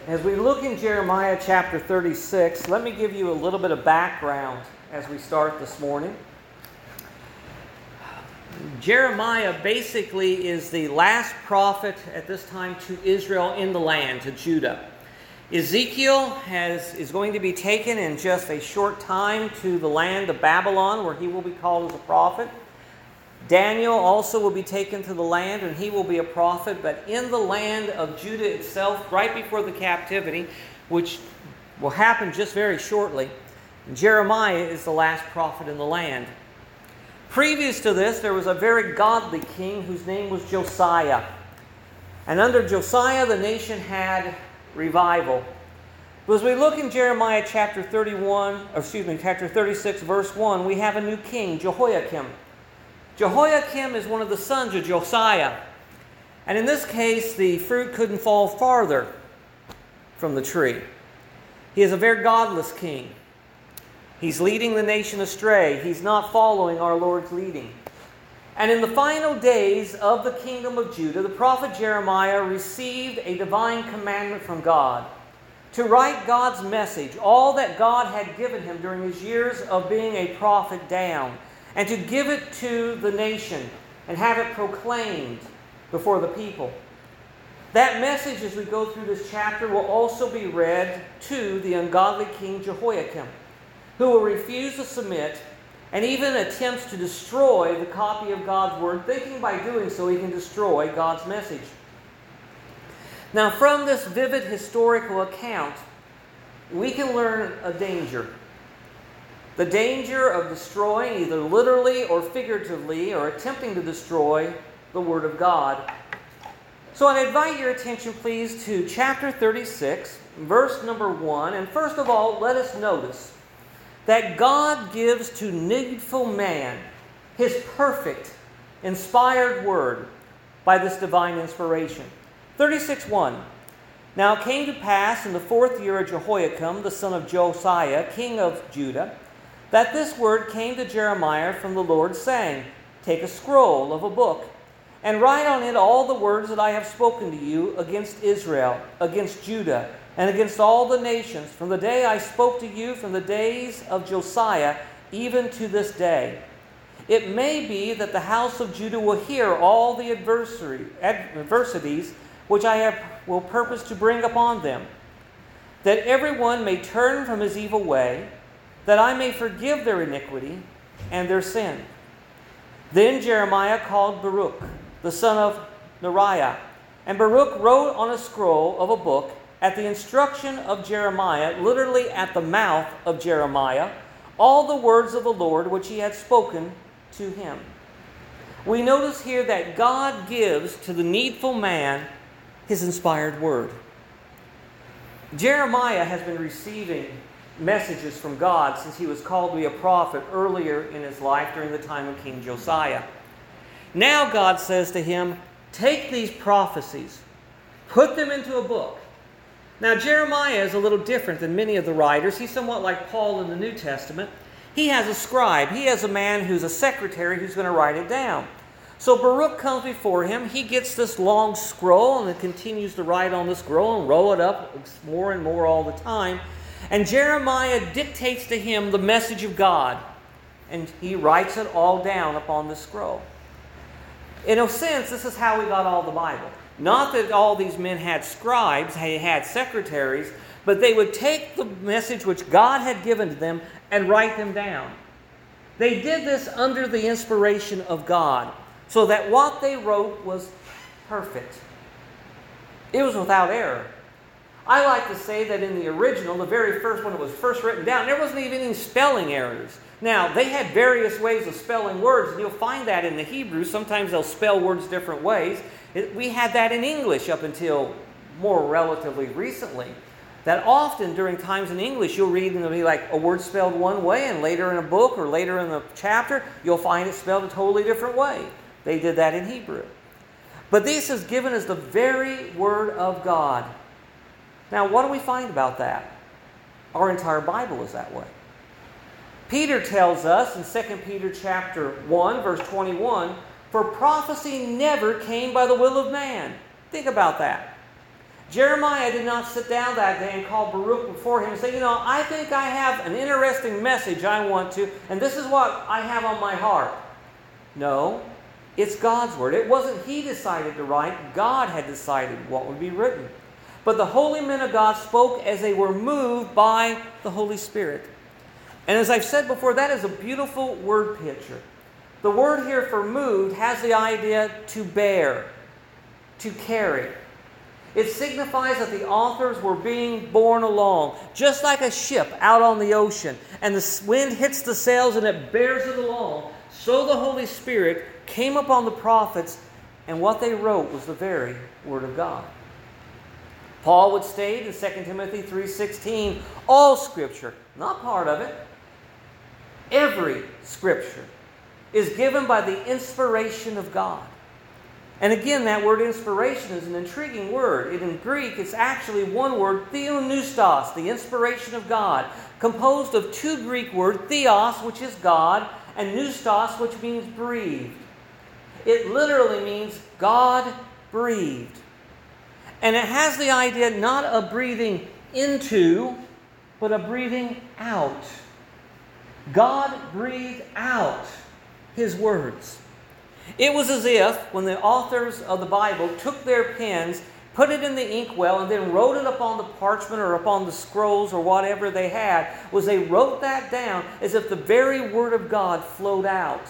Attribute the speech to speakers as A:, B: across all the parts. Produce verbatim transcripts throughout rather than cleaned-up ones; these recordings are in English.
A: As we look in Jeremiah chapter thirty-six, let me give you a little bit of background as we start this morning. Jeremiah basically is the last prophet at this time to Israel in the land, to Judah. Ezekiel has, is going to be taken in just a short time to the land of Babylon, where he will be called as a prophet. Daniel also will be taken to the land, and he will be a prophet. But in the land of Judah itself, right before the captivity, which will happen just very shortly, Jeremiah is the last prophet in the land. Previous to this, there was a very godly king whose name was Josiah. And under Josiah, the nation had revival. But as we look in Jeremiah chapter thirty-one, or excuse me, chapter thirty-six, verse one, we have a new king, Jehoiakim. Jehoiakim is one of the sons of Josiah. And in this case, the fruit couldn't fall farther from the tree. He is a very godless king. He's leading the nation astray. He's not following our Lord's leading. And in the final days of the kingdom of Judah, the prophet Jeremiah received a divine commandment from God to write God's message, all that God had given him during his years of being a prophet, down, and to give it to the nation and have it proclaimed before the people. That message, as we go through this chapter, will also be read to the ungodly king Jehoiakim, who will refuse to submit and even attempts to destroy the copy of God's word, thinking by doing so he can destroy God's message. Now, from this vivid historical account, we can learn a danger. The danger of destroying, either literally or figuratively, or attempting to destroy the Word of God. So I invite your attention, please, to chapter thirty-six, verse number one. And first of all, let us notice that God gives to needful man His perfect, inspired Word by this divine inspiration. thirty-six one. Now it came to pass in the fourth year of Jehoiakim, the son of Josiah, king of Judah, that this word came to Jeremiah from the Lord, saying, Take a scroll of a book, and write on it all the words that I have spoken to you against Israel, against Judah, and against all the nations, from the day I spoke to you, from the days of Josiah, even to this day. It may be that the house of Judah will hear all the adversary, adversities which I have, will purpose to bring upon them, that everyone may turn from his evil way, that I may forgive their iniquity and their sin. Then Jeremiah called Baruch, the son of Neriah, and Baruch wrote on a scroll of a book at the instruction of Jeremiah, literally at the mouth of Jeremiah, all the words of the Lord which he had spoken to him. We notice here that God gives to the needful man His inspired word. Jeremiah has been receiving messages from God since he was called to be a prophet earlier in his life during the time of King Josiah. Now God says to him, take these prophecies, put them into a book. Now Jeremiah is a little different than many of the writers. He's somewhat like Paul in the New Testament. He has a scribe. He has a man who's a secretary who's going to write it down. So Baruch comes before him. He gets this long scroll and then continues to write on the scroll and roll it up more and more all the time. And Jeremiah dictates to him the message of God. And he writes it all down upon the scroll. In a sense, this is how we got all the Bible. Not that all these men had scribes, they had secretaries, but they would take the message which God had given to them and write them down. They did this under the inspiration of God, so that what they wrote was perfect. It was without error. I like to say that in the original, the very first one that was first written down, there wasn't even any spelling errors. Now, they had various ways of spelling words, and you'll find that in the Hebrew. Sometimes they'll spell words different ways. It, we had that in English up until more relatively recently. That often during times in English, you'll read and it'll be like a word spelled one way, and later in a book or later in a chapter, you'll find it spelled a totally different way. They did that in Hebrew. But this is given as the very Word of God. Now, what do we find about that? Our entire Bible is that way. Peter tells us in Second Peter chapter one, verse twenty-one, for prophecy never came by the will of man. Think about that. Jeremiah did not sit down that day and call Baruch before him and say, you know, I think I have an interesting message I want to, and this is what I have on my heart. No, it's God's word. It wasn't he decided to write. God had decided what would be written. But the holy men of God spoke as they were moved by the Holy Spirit. And as I've said before, that is a beautiful word picture. The word here for moved has the idea to bear, to carry. It signifies that the authors were being borne along, just like a ship out on the ocean, and the wind hits the sails and it bears it along. So the Holy Spirit came upon the prophets, and what they wrote was the very Word of God. Paul would state in Second Timothy three sixteen, all Scripture, not part of it, every Scripture is given by the inspiration of God. And again, that word inspiration is an intriguing word. In Greek, it's actually one word, theopneustos, the inspiration of God, composed of two Greek words, theos, which is God, and pneustos, which means breathed. It literally means God breathed. And it has the idea not of breathing into, but of breathing out. God breathed out His words. It was as if when the authors of the Bible took their pens, put it in the inkwell, and then wrote it upon the parchment or upon the scrolls or whatever they had, was they wrote that down as if the very Word of God flowed out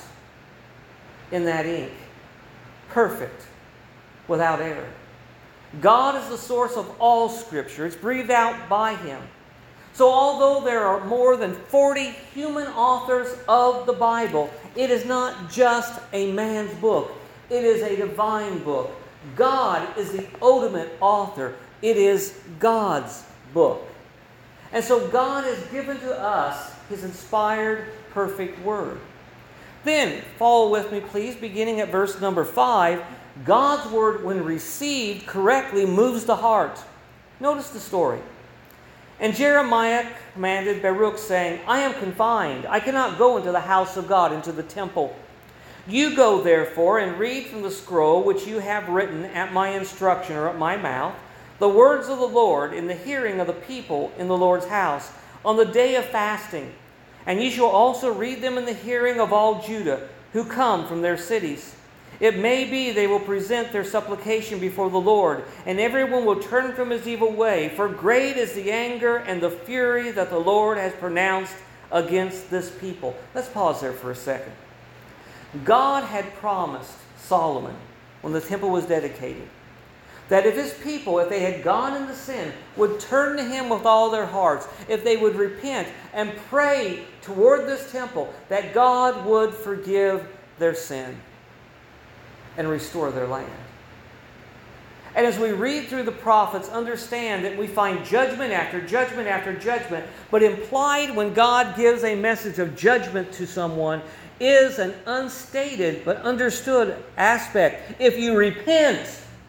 A: in that ink. Perfect, without error. God is the source of all Scripture. It's breathed out by Him. So although there are more than forty human authors of the Bible, it is not just a man's book. It is a divine book. God is the ultimate author. It is God's book. And so God has given to us His inspired, perfect Word. Then, follow with me please, beginning at verse number five. God's Word, when received correctly, moves the heart. Notice the story. And Jeremiah commanded Baruch, saying, I am confined. I cannot go into the house of God, into the temple. You go, therefore, and read from the scroll which you have written at my instruction or at my mouth, the words of the Lord in the hearing of the people in the Lord's house, on the day of fasting. And ye shall also read them in the hearing of all Judah, who come from their cities. It may be they will present their supplication before the Lord, and everyone will turn from his evil way, for great is the anger and the fury that the Lord has pronounced against this people. Let's pause there for a second. God had promised Solomon, when the temple was dedicated, that if His people, if they had gone into sin, would turn to Him with all their hearts, if they would repent and pray toward this temple, that God would forgive their sin and restore their land. And as we read through the prophets, understand that we find judgment after judgment after judgment, but implied when God gives a message of judgment to someone is an unstated but understood aspect. If you repent,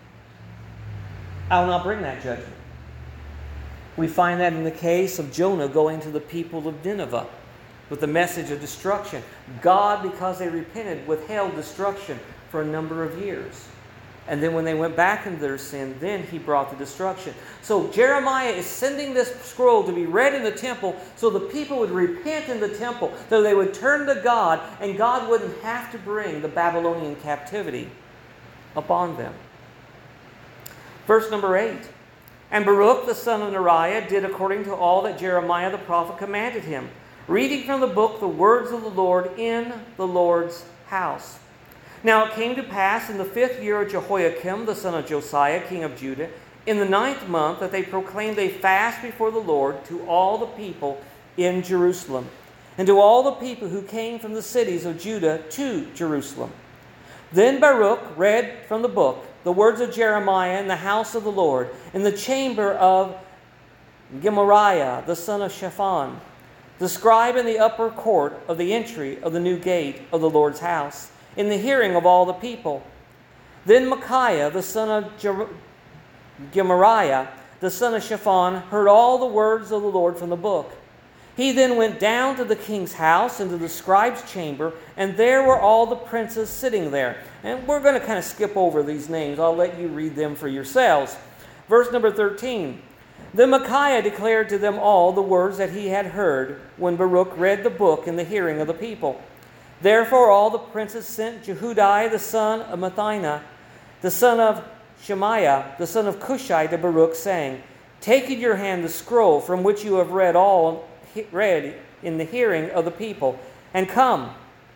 A: I will not bring that judgment. We find that in the case of Jonah going to the people of Nineveh with the message of destruction. God, because they repented, withheld destruction for a number of years. And then when they went back into their sin, then He brought the destruction. So Jeremiah is sending this scroll to be read in the temple so the people would repent in the temple, so they would turn to God, and God wouldn't have to bring the Babylonian captivity upon them. Verse number eight. And Baruch the son of Neriah did according to all that Jeremiah the prophet commanded him, reading from the book the words of the Lord in the Lord's house. Now it came to pass in the fifth year of Jehoiakim, the son of Josiah, king of Judah, in the ninth month, that they proclaimed a fast before the Lord to all the people in Jerusalem, and to all the people who came from the cities of Judah to Jerusalem. Then Baruch read from the book the words of Jeremiah in the house of the Lord, in the chamber of Gemariah, the son of Shaphan, the scribe in the upper court of the entry of the new gate of the Lord's house, in the hearing of all the people. Then Micaiah, the son of Jer- Gemariah, the son of Shaphan, heard all the words of the Lord from the book. He then went down to the king's house, into the scribe's chamber, and there were all the princes sitting there. And we're going to kind of skip over these names. I'll let you read them for yourselves. Verse number thirteen. Then Micaiah declared to them all the words that he had heard when Baruch read the book in the hearing of the people. Therefore all the princes sent Jehudi the son of Matthiah, the son of Shemaiah, the son of Cushai, to Baruch, saying, Take in your hand the scroll from which you have read all read in the hearing of the people, and come.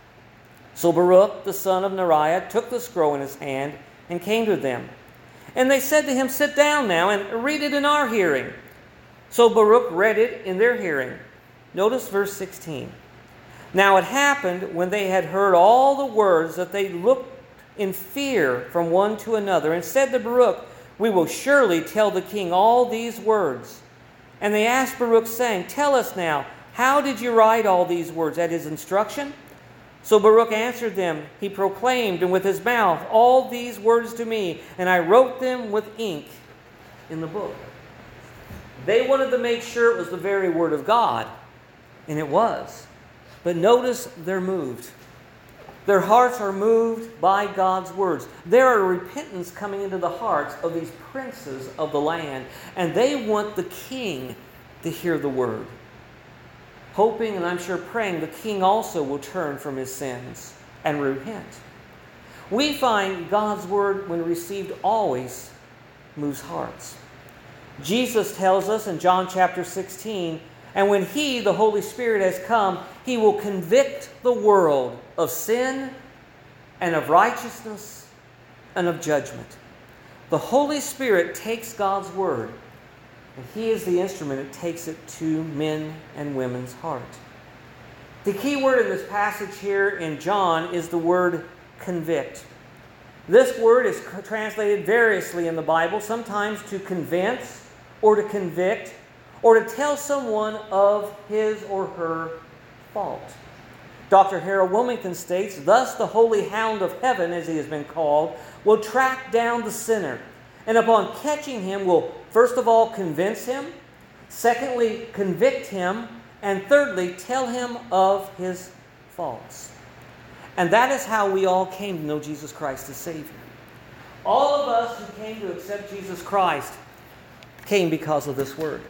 A: So Baruch the son of Neriah took the scroll in his hand and came to them. And they said to him, Sit down now and read it in our hearing. So Baruch read it in their hearing. Notice verse sixteen. Now it happened when they had heard all the words that they looked in fear from one to another and said to Baruch, We will surely tell the king all these words. And they asked Baruch, saying, Tell us now, how did you write all these words? At his instruction? So Baruch answered them, He proclaimed and with his mouth all these words to me, and I wrote them with ink in the book. They wanted to make sure it was the very word of God, and it was. But notice they're moved. Their hearts are moved by God's words. There are repentance coming into the hearts of these princes of the land, and they want the king to hear the word, hoping and I'm sure praying the king also will turn from his sins and repent. We find God's word, when received, always moves hearts. Jesus tells us in John chapter sixteen, and when He, the Holy Spirit, has come, He will convict the world of sin and of righteousness and of judgment. The Holy Spirit takes God's word, and He is the instrument that takes it to men and women's heart. The key word in this passage here in John is the word convict. This word is translated variously in the Bible, sometimes to convince or to convict, or to tell someone of his or her fault. Doctor Harold Wilmington states, Thus the holy hound of heaven, as he has been called, will track down the sinner, and upon catching him will first of all convince him, secondly convict him, and thirdly tell him of his faults. And that is how we all came to know Jesus Christ as Savior. All of us who came to accept Jesus Christ came because of this word.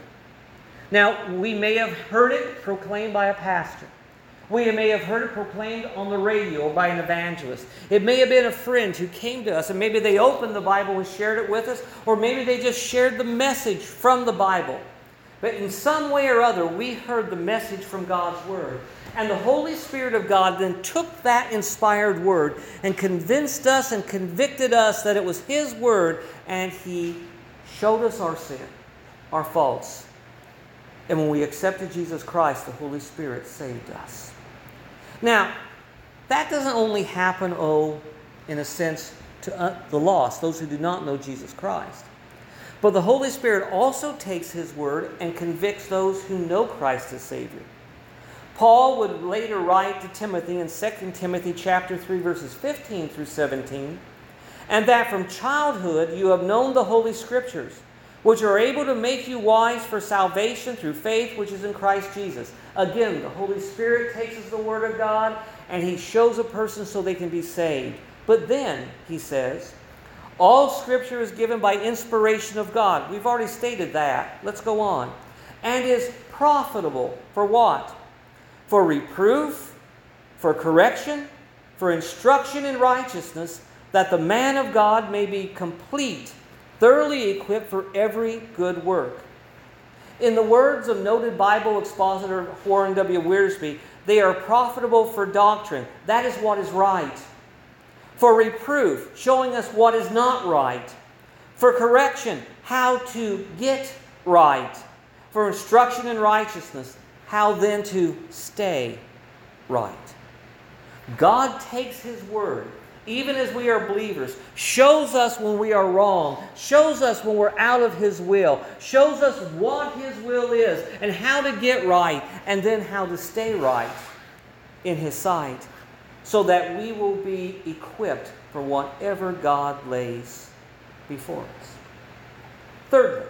A: Now, we may have heard it proclaimed by a pastor. We may have heard it proclaimed on the radio or by an evangelist. It may have been a friend who came to us, and maybe they opened the Bible and shared it with us, or maybe they just shared the message from the Bible. But in some way or other, we heard the message from God's Word. And the Holy Spirit of God then took that inspired Word and convinced us and convicted us that it was His Word, and He showed us our sin, our faults. And when we accepted Jesus Christ, the Holy Spirit saved us. Now, that doesn't only happen, oh, in a sense, to uh, the lost, those who do not know Jesus Christ. But the Holy Spirit also takes His Word and convicts those who know Christ as Savior. Paul would later write to Timothy in Second Timothy chapter three, verses fifteen through seventeen, and that from childhood you have known the Holy Scriptures, which are able to make you wise for salvation through faith which is in Christ Jesus. Again, the Holy Spirit takes us the Word of God, and He shows a person so they can be saved. But then, he says, all Scripture is given by inspiration of God. We've already stated that. Let's go on. And is profitable for what? For reproof, for correction, for instruction in righteousness, that the man of God may be complete, thoroughly equipped for every good work. In the words of noted Bible expositor Warren W. Wiersbe, they are profitable for doctrine. That is what is right. For reproof, showing us what is not right. For correction, how to get right. For instruction in righteousness, how then to stay right. God takes His Word, even as we are believers, shows us when we are wrong, shows us when we're out of His will, shows us what His will is and how to get right, and then how to stay right in His sight, so that we will be equipped for whatever God lays before us. Thirdly,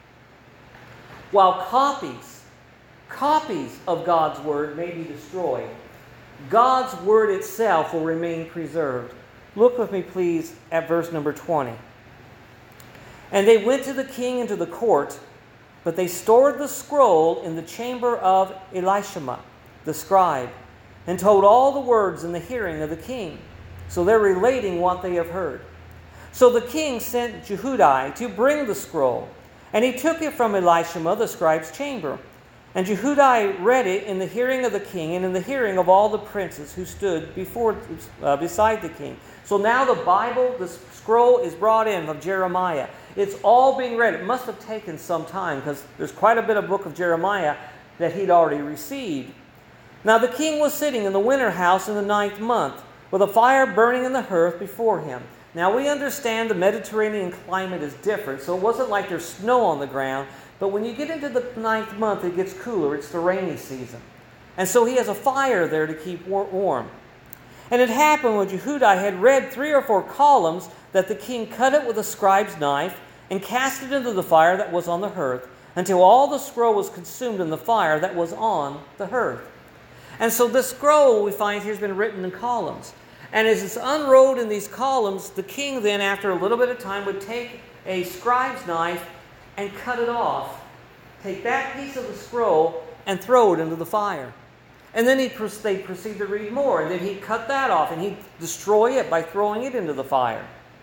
A: while copies, copies of God's Word may be destroyed, God's Word itself will remain preserved. Look with me, please, at verse number twenty. And they went to the king into the court, but they stored the scroll in the chamber of Elishama, the scribe, and told all the words in the hearing of the king. So they're relating what they have heard. So the king sent Jehudi to bring the scroll, and he took it from Elishama, the scribe's chamber. And Jehudi read it in the hearing of the king and in the hearing of all the princes who stood before, uh, beside the king. So now the Bible, the scroll is brought in of Jeremiah. It's all being read. It must have taken some time because there's quite a bit of book of Jeremiah that he'd already received. Now the king was sitting in the winter house in the ninth month, with a fire burning in the hearth before him. Now we understand the Mediterranean climate is different, so it wasn't like there's snow on the ground. But when you get into the ninth month, it gets cooler. It's the rainy season. And so he has a fire there to keep warm. And it happened when Jehudi had read three or four columns that the king cut it with a scribe's knife and cast it into the fire that was on the hearth until all the scroll was consumed in the fire that was on the hearth. And so this scroll, we find here, has been written in columns. And as it's unrolled in these columns, the king then, after a little bit of time, would take a scribe's knife and cut it off. Take that piece of the scroll and throw it into the fire. And then he'd, they'd proceed to read more. And then he'd cut that off and he'd destroy it by throwing it into the fire.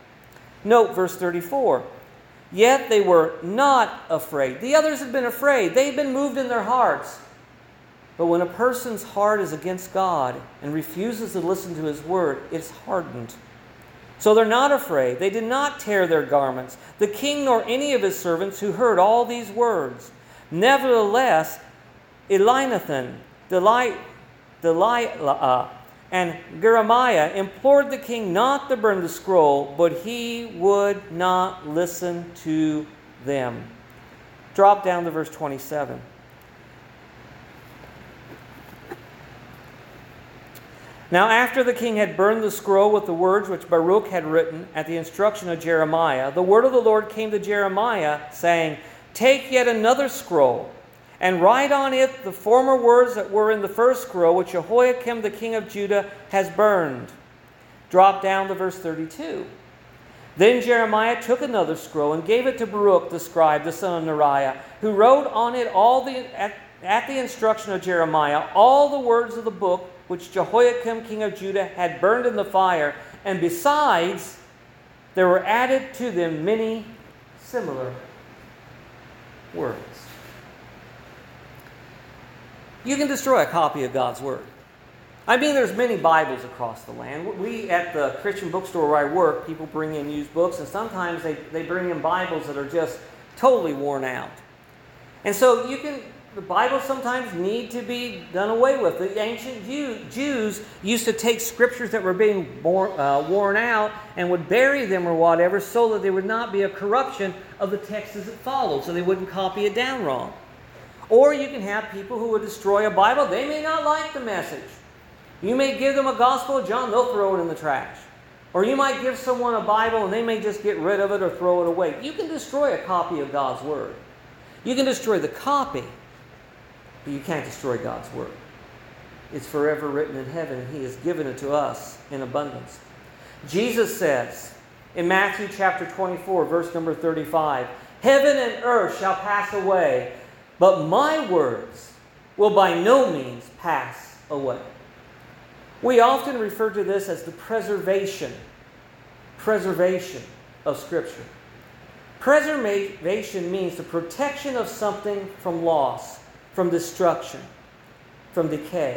A: Note verse thirty-four. Yet they were not afraid. The others had been afraid. They had been moved in their hearts. But when a person's heart is against God and refuses to listen to His word, it's hardened. So they're not afraid. They did not tear their garments, the king nor any of his servants who heard all these words. Nevertheless, Elinathan, Delilah, Delilah, and Jeremiah implored the king not to burn the scroll, but he would not listen to them. Drop down to verse twenty-seven. Now after the king had burned the scroll with the words which Baruch had written at the instruction of Jeremiah, the word of the Lord came to Jeremiah, saying, Take yet another scroll, and write on it the former words that were in the first scroll, which Jehoiakim the king of Judah has burned. Drop down to verse thirty-two. Then Jeremiah took another scroll and gave it to Baruch the scribe, the son of Neriah, who wrote on it all the at, at the instruction of Jeremiah all the words of the book which Jehoiakim king of Judah had burned in the fire, and besides, there were added to them many similar words. You can destroy a copy of God's Word. I mean, there's many Bibles across the land. We, at the Christian bookstore where I work, people bring in used books, and sometimes they, they bring in Bibles that are just totally worn out. And so you can... The Bibles sometimes need to be done away with. The ancient Jew, Jews used to take scriptures that were being born, uh, worn out and would bury them or whatever so that there would not be a corruption of the text as it followed, so they wouldn't copy it down wrong. Or you can have people who would destroy a Bible. They may not like the message. You may give them a Gospel of John, they'll throw it in the trash. Or you might give someone a Bible and they may just get rid of it or throw it away. You can destroy a copy of God's Word. You can destroy the copy, but you can't destroy God's Word. It's forever written in heaven, and He has given it to us in abundance. Jesus says in Matthew chapter twenty-four, verse number thirty-five, Heaven and earth shall pass away, but my words will by no means pass away. We often refer to this as the preservation, preservation of Scripture. Preservation means the protection of something from loss, from destruction, from decay.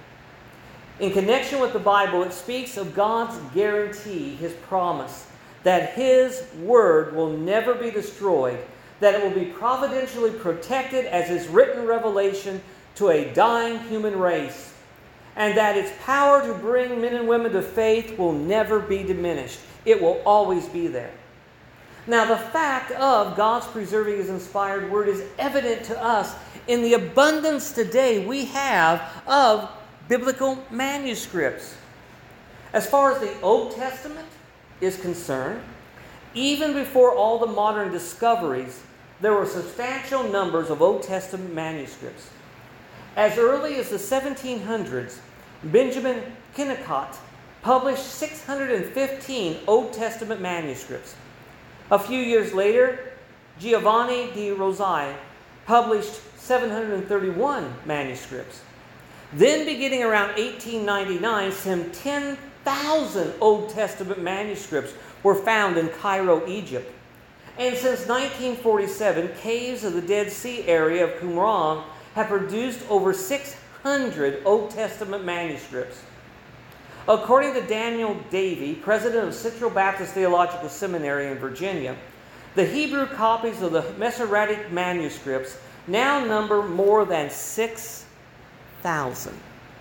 A: In connection with the Bible, it speaks of God's guarantee, His promise, that His Word will never be destroyed, that it will be providentially protected as His written revelation to a dying human race, and that its power to bring men and women to faith will never be diminished. It will always be there. Now, the fact of God's preserving His inspired Word is evident to us in the abundance today we have of biblical manuscripts. As far as the Old Testament is concerned, even before all the modern discoveries, there were substantial numbers of Old Testament manuscripts. As early as the seventeen hundreds, Benjamin Kennicott published six hundred fifteen Old Testament manuscripts. A few years later, Giovanni di Rosai published seven hundred thirty-one manuscripts. Then, beginning around eighteen ninety-nine, some ten thousand Old Testament manuscripts were found in Cairo, Egypt. And since nineteen forty-seven, caves of the Dead Sea area of Qumran have produced over six hundred Old Testament manuscripts. According to Daniel Davy, president of Central Baptist Theological Seminary in Virginia, the Hebrew copies of the Masoretic manuscripts now number more than six thousand.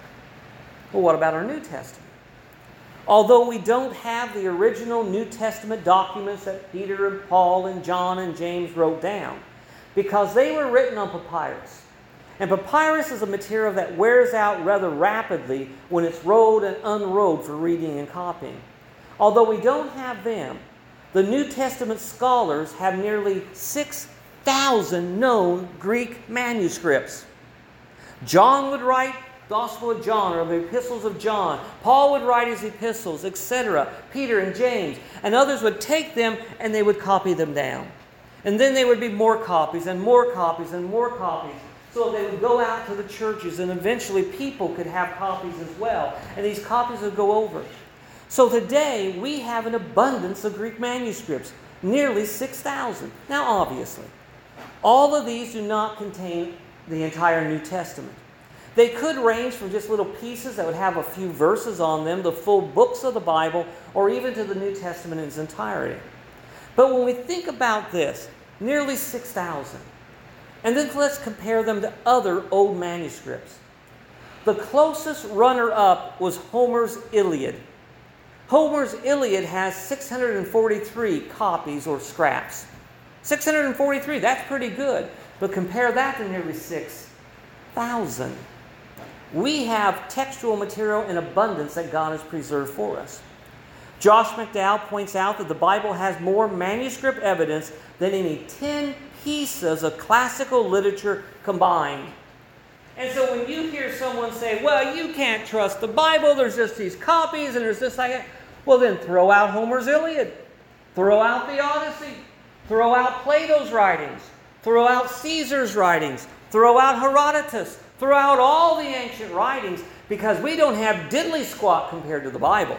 A: Well, what about our New Testament? Although we don't have the original New Testament documents that Peter and Paul and John and James wrote down, because they were written on papyrus. And papyrus is a material that wears out rather rapidly when it's rolled and unrolled for reading and copying. Although we don't have them, the New Testament scholars have nearly six thousand known Greek manuscripts. John would write Gospel of John or the Epistles of John. Paul would write his epistles, et cetera. Peter and James. And others would take them and they would copy them down. And then there would be more copies and more copies and more copies. So they would go out to the churches, and eventually people could have copies as well. And these copies would go over. So today we have an abundance of Greek manuscripts, nearly six thousand. Now obviously, all of these do not contain the entire New Testament. They could range from just little pieces that would have a few verses on them, the full books of the Bible, or even to the New Testament in its entirety. But when we think about this, nearly six thousand. And then let's compare them to other old manuscripts. The closest runner-up was Homer's Iliad. Homer's Iliad has six hundred forty-three copies or scraps. six hundred forty-three, that's pretty good. But compare that to nearly six thousand. We have textual material in abundance that God has preserved for us. Josh McDowell points out that the Bible has more manuscript evidence than any ten pieces of classical literature combined. And so when you hear someone say, well, you can't trust the Bible, there's just these copies and there's this like that, well then throw out Homer's Iliad, throw out the Odyssey, throw out Plato's writings, throw out Caesar's writings, throw out Herodotus, throw out all the ancient writings, because we don't have diddly squat compared to the Bible.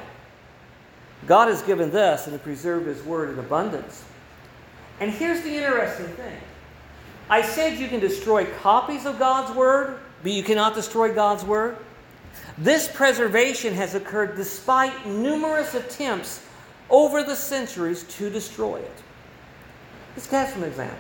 A: God has given this and He preserved His Word in abundance. And here's the interesting thing. I said you can destroy copies of God's Word, but you cannot destroy God's Word. This preservation has occurred despite numerous attempts over the centuries to destroy it. Let's get some examples.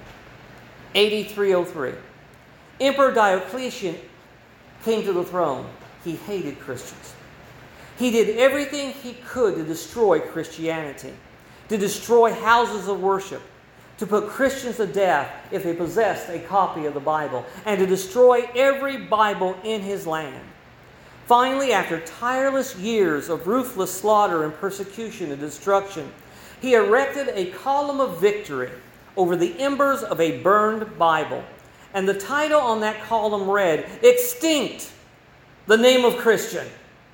A: A D three oh three. Emperor Diocletian came to the throne. He hated Christians. He did everything he could to destroy Christianity, to destroy houses of worship, to put Christians to death if they possessed a copy of the Bible, and to destroy every Bible in his land. Finally, after tireless years of ruthless slaughter and persecution and destruction, he erected a column of victory over the embers of a burned Bible. And the title on that column read, "Extinct, the Name of Christian."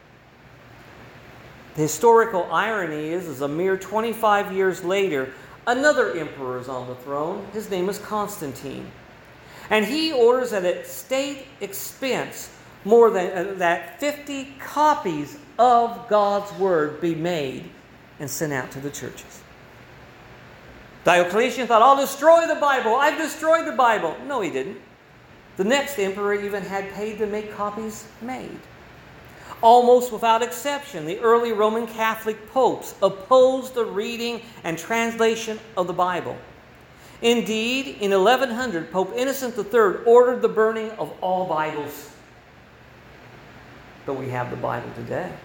A: The historical irony is, is a mere twenty-five years later, another emperor is on the throne. His name is Constantine. And he orders that at state expense, more than uh, that fifty copies of God's Word be made and sent out to the churches. Diocletian thought, I'll destroy the Bible. I've destroyed the Bible. No, he didn't. The next emperor even had paid to make copies made. Almost without exception, the early Roman Catholic popes opposed the reading and translation of the Bible. Indeed, in eleven hundred, Pope Innocent the Third ordered the burning of all Bibles. But we have the Bible today.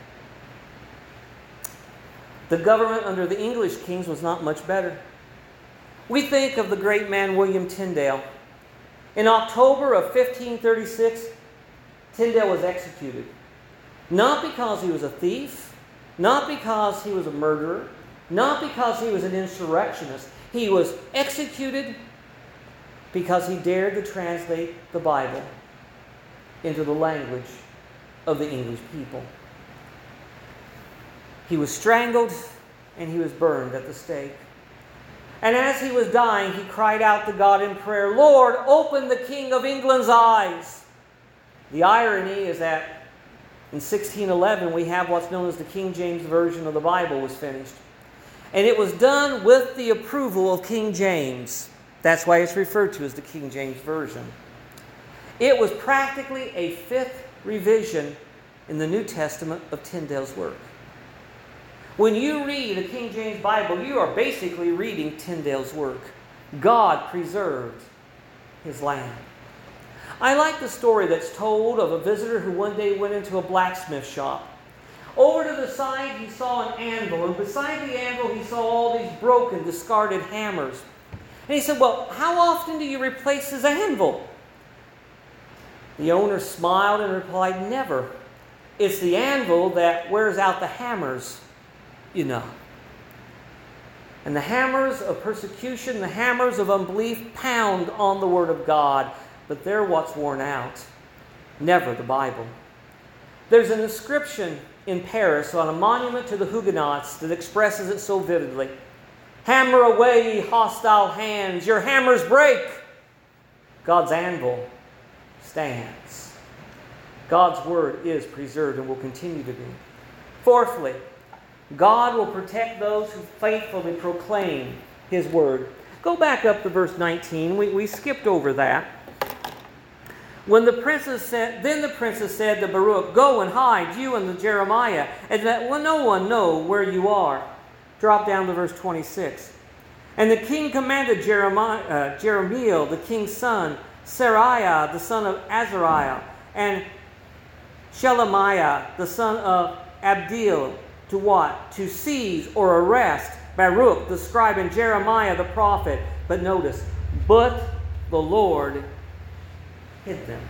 A: The government under the English kings was not much better. We think of the great man William Tyndale. In October of fifteen thirty-six, Tyndale was executed. Not because he was a thief, not because he was a murderer, not because he was an insurrectionist. He was executed because he dared to translate the Bible into the language of the English people. He was strangled and he was burned at the stake. And as he was dying, he cried out to God in prayer, Lord, open the King of England's eyes. The irony is that in sixteen eleven, we have what's known as the King James Version of the Bible was finished. And it was done with the approval of King James. That's why it's referred to as the King James Version. It was practically a fifth revision in the New Testament of Tyndale's work. When you read the King James Bible, you are basically reading Tyndale's work. God preserved His land. I like the story that's told of a visitor who one day went into a blacksmith shop. Over to the side, he saw an anvil, and beside the anvil, he saw all these broken, discarded hammers. And he said, well, how often do you replace his anvil? The owner smiled and replied, never. It's the anvil that wears out the hammers, you know. And the hammers of persecution, the hammers of unbelief pound on the Word of God, but they're what's worn out, never the Bible. There's an inscription in Paris on a monument to the Huguenots that expresses it so vividly. Hammer away, ye hostile hands, your hammers break. God's anvil stands. God's Word is preserved and will continue to be. Fourthly, God will protect those who faithfully proclaim His Word. Go back up to verse nineteen. We, we skipped over that. When the princess said, then the princess said to Baruch, go and hide, you and the Jeremiah, and let no one know where you are. Drop down to verse twenty-six. And the king commanded Jeremiah, uh, Jeremiel, the king's son, Seraiah, the son of Azariah, and Shelemiah, the son of Abdeel, to what? To seize or arrest Baruch, the scribe, and Jeremiah, the prophet. But notice, but the Lord hid them.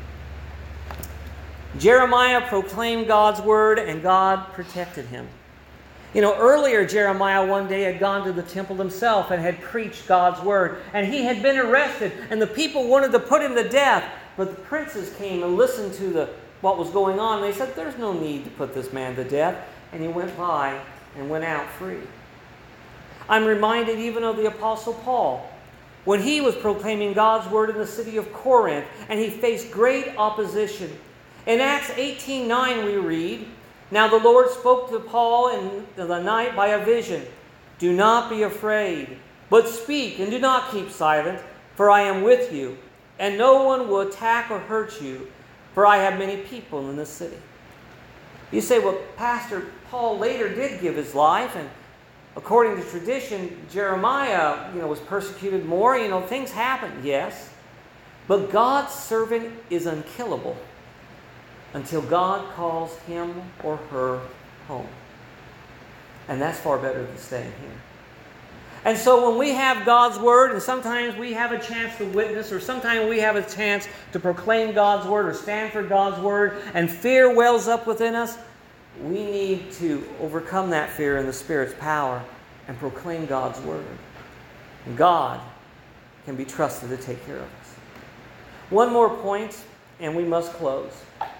A: Jeremiah proclaimed God's word, and God protected him. You know, earlier Jeremiah one day had gone to the temple himself and had preached God's word. And he had been arrested, and the people wanted to put him to death. But the princes came and listened to the, what was going on. And they said, there's no need to put this man to death. And he went by and went out free. I'm reminded even of the Apostle Paul, when he was proclaiming God's word in the city of Corinth, and he faced great opposition. In Acts eighteen nine we read, now the Lord spoke to Paul in the night by a vision. Do not be afraid, but speak and do not keep silent, for I am with you, and no one will attack or hurt you, for I have many people in the city. You say, well, Pastor, Paul later did give his life, and according to tradition, Jeremiah, you know, was persecuted more. You know, things happen, yes. But God's servant is unkillable until God calls him or her home. And that's far better than staying here. And so when we have God's word, and sometimes we have a chance to witness, or sometimes we have a chance to proclaim God's word or stand for God's word, and fear wells up within us, we need to overcome that fear in the Spirit's power and proclaim God's word. And God can be trusted to take care of us. One more point, and we must close.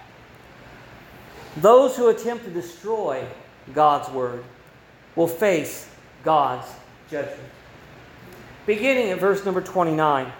A: Those who attempt to destroy God's word will face God's judgment. Beginning at verse number twenty-nine.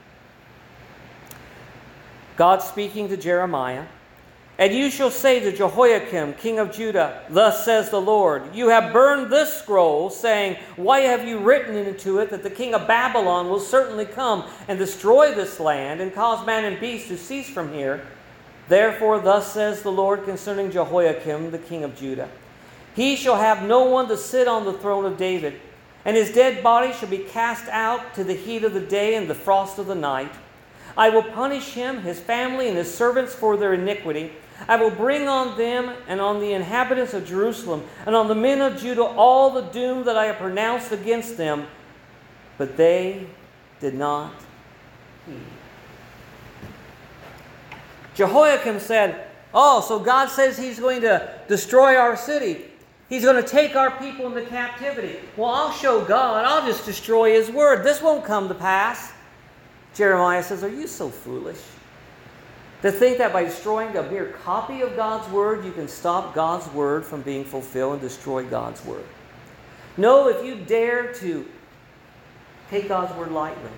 A: God speaking to Jeremiah, and you shall say to Jehoiakim, king of Judah, thus says the Lord, you have burned this scroll, saying, why have you written into it that the king of Babylon will certainly come and destroy this land and cause man and beast to cease from here? Therefore, thus says the Lord concerning Jehoiakim, the king of Judah, he shall have no one to sit on the throne of David, and his dead body shall be cast out to the heat of the day and the frost of the night. I will punish him, his family, and his servants for their iniquity. I will bring on them and on the inhabitants of Jerusalem and on the men of Judah all the doom that I have pronounced against them. But they did not heed. Jehoiakim said, oh, so God says he's going to destroy our city. He's going to take our people into captivity. Well, I'll show God. I'll just destroy his word. This won't come to pass. Jeremiah says, are you so foolish to think that by destroying a mere copy of God's word, you can stop God's word from being fulfilled and destroy God's word? No, if you dare to take God's word lightly.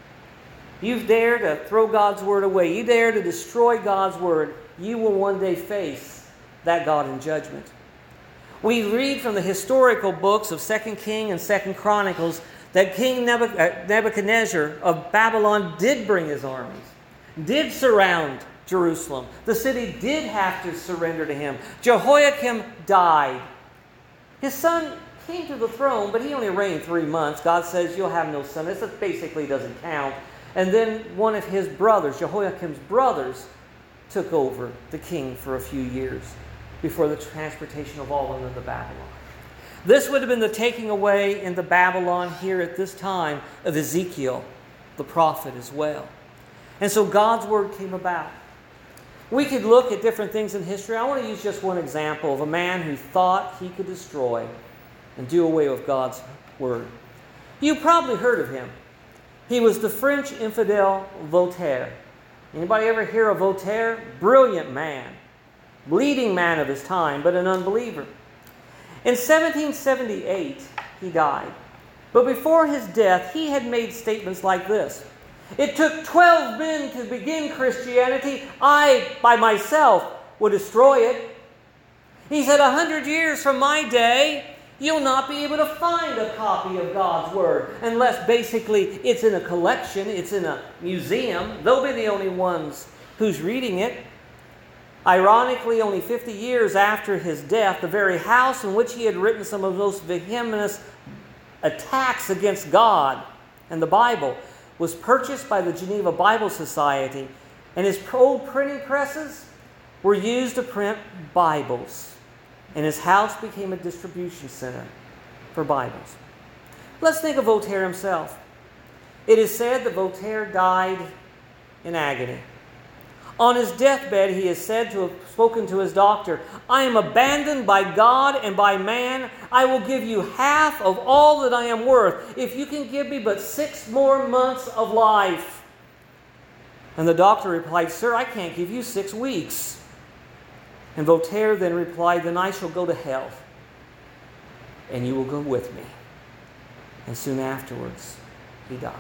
A: You dare to throw God's word away. You dare to destroy God's word. You will one day face that God in judgment. We read from the historical books of Second Kings and Second Chronicles that King Nebuchadnezzar of Babylon did bring his armies, did surround Jerusalem. The city did have to surrender to him. Jehoiakim died. His son came to the throne, but he only reigned three months. God says, you'll have no son. This basically doesn't count. And then one of his brothers, Jehoiakim's brothers, took over the king for a few years before the transportation of all into Babylon. This would have been the taking away into Babylon here at this time of Ezekiel, the prophet as well. And so God's word came about. We could look at different things in history. I want to use just one example of a man who thought he could destroy and do away with God's word. You probably heard of him. He was the French infidel Voltaire. Anybody ever hear of Voltaire? Brilliant man. Leading man of his time, but an unbeliever. In seventeen seventy-eight, he died. But before his death, he had made statements like this. It took twelve men to begin Christianity. I, by myself, would destroy it. He said, a hundred years from my day, you'll not be able to find a copy of God's Word unless basically it's in a collection, it's in a museum. They'll be the only ones who's reading it. Ironically, only fifty years after his death, the very house in which he had written some of the most vehement attacks against God and the Bible was purchased by the Geneva Bible Society, and his old printing presses were used to print Bibles. And his house became a distribution center for Bibles. Let's think of Voltaire himself. It is said that Voltaire died in agony. On his deathbed, he is said to have spoken to his doctor, I am abandoned by God and by man. I will give you half of all that I am worth if you can give me but six more months of life. And the doctor replied, Sir, I can't give you six weeks. And Voltaire then replied, Then I shall go to hell, and you will go with me. And soon afterwards, he died.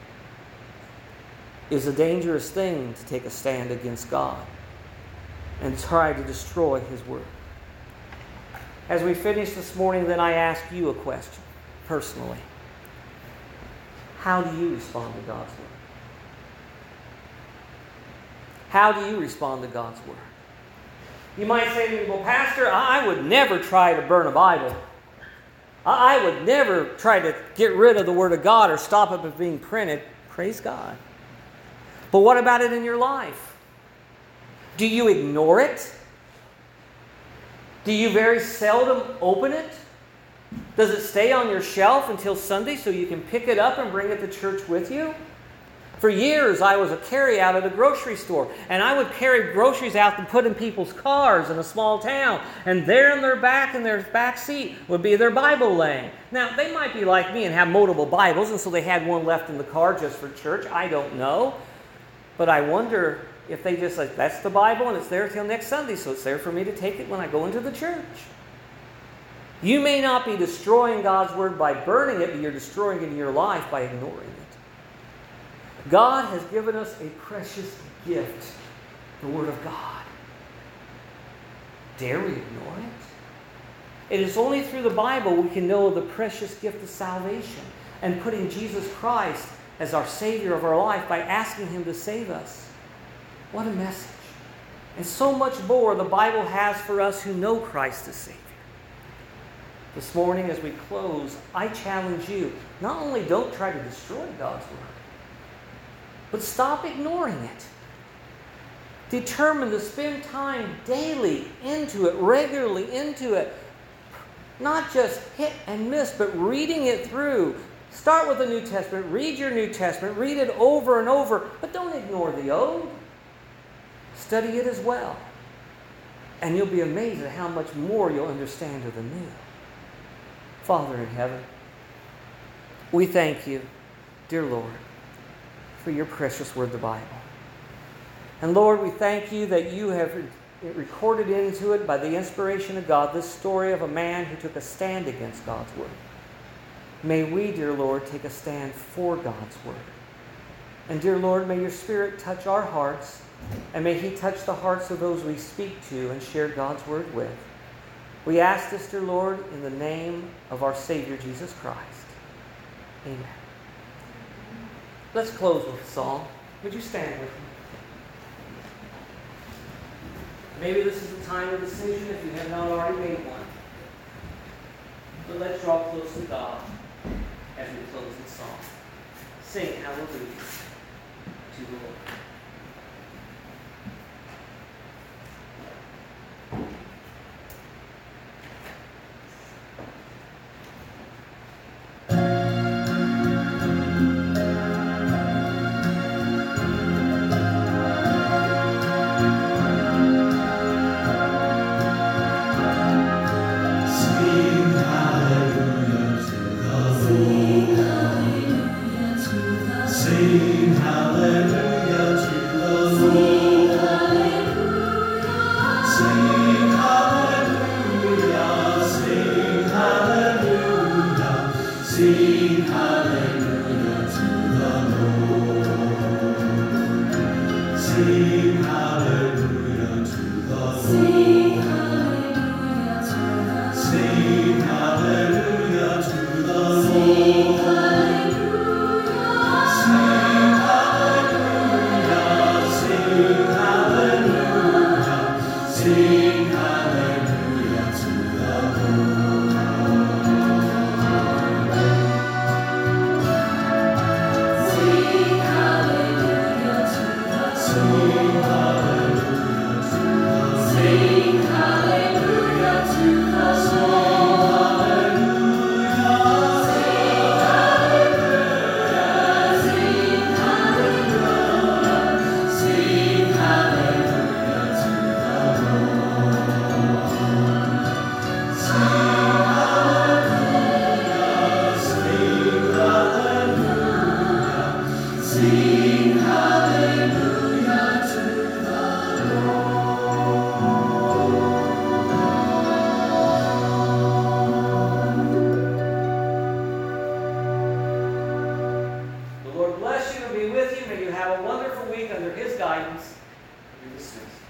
A: It is a dangerous thing to take a stand against God and try to destroy His Word. As we finish this morning, then I ask you a question, personally. How do you respond to God's Word? How do you respond to God's Word? You might say to me, well, Pastor, I would never try to burn a Bible. I would never try to get rid of the Word of God or stop it from being printed. Praise God. But what about it in your life? Do you ignore it? Do you very seldom open it? Does it stay on your shelf until Sunday so you can pick it up and bring it to church with you? For years, I was a carry-out at a grocery store, and I would carry groceries out and put in people's cars in a small town, and there in their back, in their back seat, would be their Bible laying. Now, they might be like me and have multiple Bibles, and so they had one left in the car just for church. I don't know. But I wonder if they just like, that's the Bible, and it's there till next Sunday, so it's there for me to take it when I go into the church. You may not be destroying God's Word by burning it, but you're destroying it in your life by ignoring it. God has given us a precious gift, the Word of God. Dare we ignore it? It is only through the Bible we can know the precious gift of salvation and putting Jesus Christ as our Savior of our life by asking Him to save us. What a message. And so much more the Bible has for us who know Christ as Savior. This morning as we close, I challenge you, not only don't try to destroy God's Word, but stop ignoring it. Determine to spend time daily into it, regularly into it. Not just hit and miss, but reading it through. Start with the New Testament. Read your New Testament. Read it over and over. But don't ignore the Old. Study it as well. And you'll be amazed at how much more you'll understand of the New. Father in heaven, we thank you, dear Lord, for your precious Word, the Bible. And Lord, we thank you that you have recorded into it, by the inspiration of God, this story of a man who took a stand against God's Word. may we, dear Lord, take a stand for God's word. And dear Lord, may your Spirit touch our hearts, and may he touch the hearts of those we speak to and share God's word with. We ask this, dear Lord, in the name of our Savior, Jesus Christ. Amen. Let's close with a song. Would you stand with me? Maybe this is the time of decision if you have not already made one. But let's draw close to God as we close this song. Sing hallelujah to the Lord. Have a wonderful week under his guidance. You're dismissed.